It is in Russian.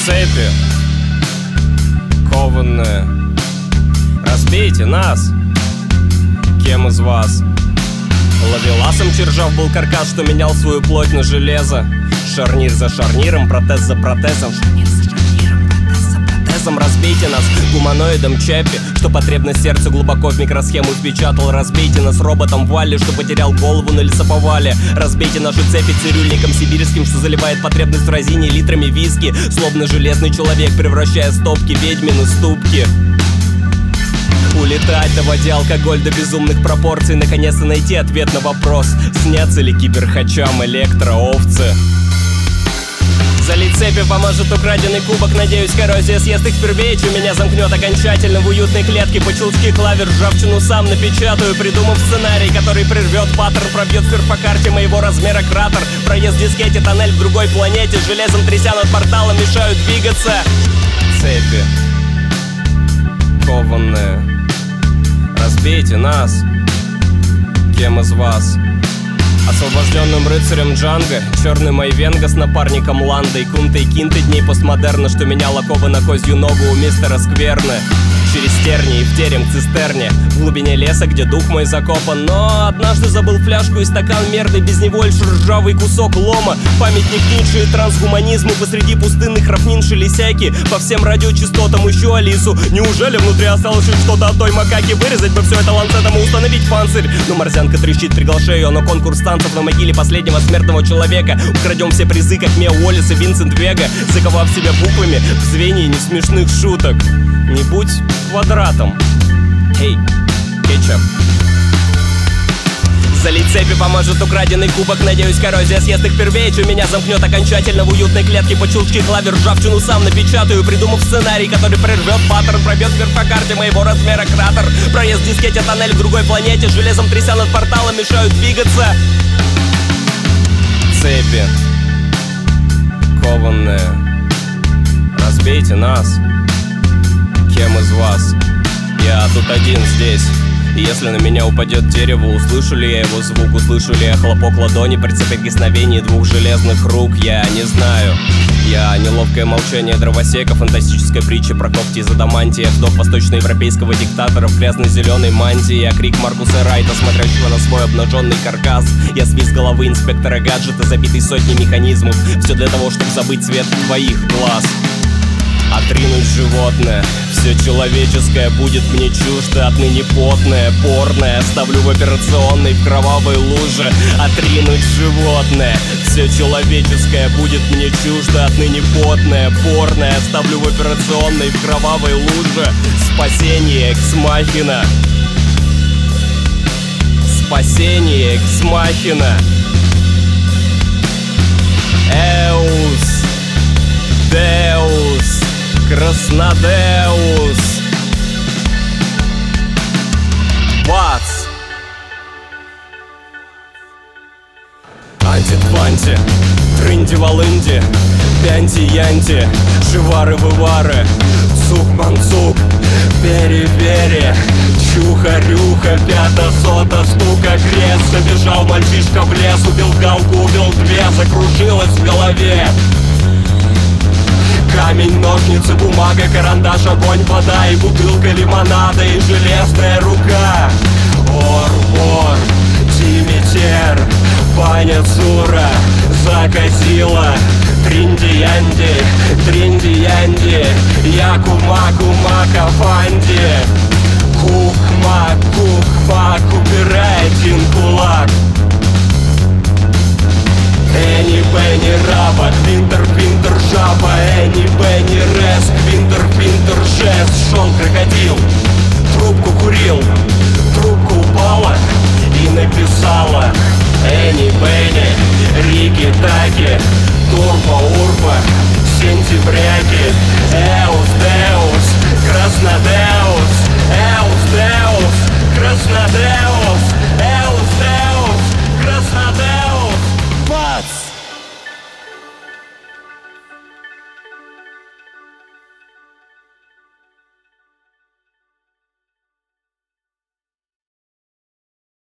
Цепи кованные, разбейте нас. Кем из вас? Ловеласом чержав был каркас, что менял свою плоть на железо. Шарнир за шарниром, протез за протезом. Шарнир за шарниром, протез за протезом. Разбейте нас гуманоидом Чаппи, что потребность сердца глубоко в микросхему впечатал. Разбейте нас роботом Валли, что потерял голову на лесоповале. Разбейте наши цепи цирюльником сибирским, что заливает потребность в разине литрами виски, словно железный человек, превращая стопки ведьмины ступки. Улетать, доводя алкоголь до безумных пропорций, наконец-то найти ответ на вопрос: снятся ли киберхачам электроовцы? Залить цепи поможет украденный кубок. Надеюсь, коррозия съест их впервые, чем меня замкнет окончательно в уютной клетке. По щелчке клавиш ржавчину сам напечатаю, придумав сценарий, который прервет паттерн, пробьет в перфокарте моего размера кратер. Проезд в дискете, тоннель в другой планете, железом тряся над порталом мешают двигаться. Цепи кованные, разбейте нас. Кем из вас? Освобожденным рыцарем Джанго, черный Майвенга с напарником Ландой, Кунта и Кинты дней постмодерна, что менял оковы на козью ногу у мистера Скверны. Через тернии в терем к цистерне, в глубине леса, где дух мой закопан. Но однажды забыл фляжку и стакан мерный, без него лишь ржавый кусок лома. Памятник Ницше и трансгуманизму посреди пустынных равнин шелесяки. По всем радиочастотам ищу Алису. Неужели внутри осталось хоть что-то от той макаки? Вырезать бы все это ланцетом и установить панцирь. Но морзянка трещит, приглашаю ее на конкурс танцев на могиле последнего смертного человека. Украдем все призы, как Мия Уоллес и Винсент Вега, заковав себя буквами в звенья несмешных шуток. Не будь квадратом. Эй, кетчуп. Залить цепи поможет украденный кубок. Надеюсь, коррозия съест их впервые, чем меня замкнет окончательно в уютной клетке. По щелчке клавиш ржавчину сам напечатаю, придумав сценарий, который прервет паттерн, пробьет в перфокарте моего размера кратер. Проезд в дискете, тоннель в другой планете, железом тряся над порталом мешают двигаться. Цепи кованные, разбейте нас. Кем из вас? Я тут один здесь. И если на меня упадет дерево, услышу ли я его звук? Услышу ли я хлопок ладони при соприкосновении двух железных рук? Я не знаю. Я неловкое молчание дровосека, фантастическая притча про когти из адамантия, вдох восточноевропейского диктатора в грязно-зеленой мантии. Я крик Маркуса Райта, смотрящего на свой обнаженный каркас. Я свист головы инспектора гаджета, забитый сотней механизмов. Все для того, чтобы забыть цвет твоих глаз. Отринуть животное, все человеческое будет мне чуждо. Отныне потное, порное, оставлю в операционной в кровавой луже. Отринуть животное, все человеческое будет мне чуждо. Отныне потное, порное, оставлю в операционной в кровавой луже. Спасение экс-махина. Спасение экс-махина. Эус Деус Краснодеус Бац! Анти-тванти, трынди-волынди, пянти-янти, шивары-вывары, цук-манцук, пери-пери, чуха-рюха, пята-сота, стука, крест. Забежал мальчишка в лес, убил галку, убил две, закружилась в голове. Камень, ножницы, бумага, карандаш, огонь, вода и бутылка лимонада и железная рука. Ор-бор, Димитер, Баня Цура, Заказила, Тринди-янди, Тринди-янди, Яку-маку-мака, Фанди. Кук-мак, кук-мак, убирай один кулак. Энни, Бенни, Раба, Пинтер, Пинтер, Жаба, Энни, Бенни, Рез, Пинтер, Пинтер, Жест. Шел крокодил, трубку курил, трубка упала и написала: Энни, Бенни, Рики, Таки, Турбо, Урба, Сентябряки.